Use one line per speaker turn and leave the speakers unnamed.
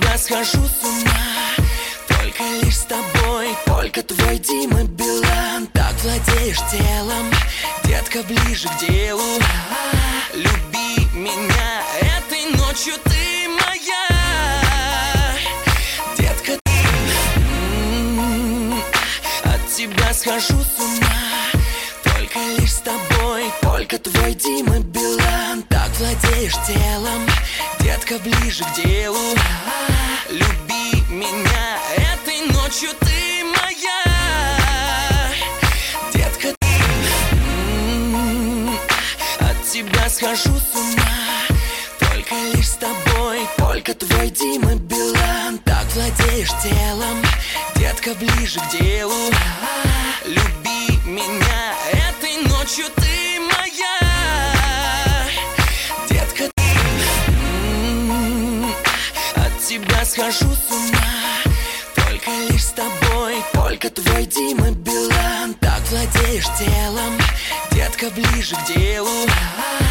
тебя схожу с ума. Только лишь с тобой, только твой Дима Билан. Так владеешь телом, детка, ближе к делу. Люби меня, этой ночью ты моя. Детка, от тебя схожу с ума. Только лишь с тобой, только твой Дима Билан. Так владеешь телом, детка, ближе к делу. Люби меня, этой ночью ты моя. Детка, от тебя схожу с ума. Только лишь с тобой, только твой Дима Билан. Так владеешь телом, детка, ближе к делу. Люби меня, этой ночью ты моя. Детка, от тебя схожу с ума. Только лишь с тобой, только твой Дима Билан. Так владеешь телом, детка, ближе к делу.